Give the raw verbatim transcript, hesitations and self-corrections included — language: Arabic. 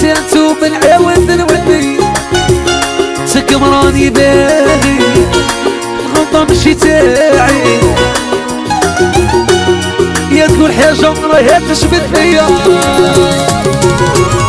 انتو من عاود نولي تكم راني باغي الغلطة ماشي تاعي يا تقول حاجة راهي تشبت فيا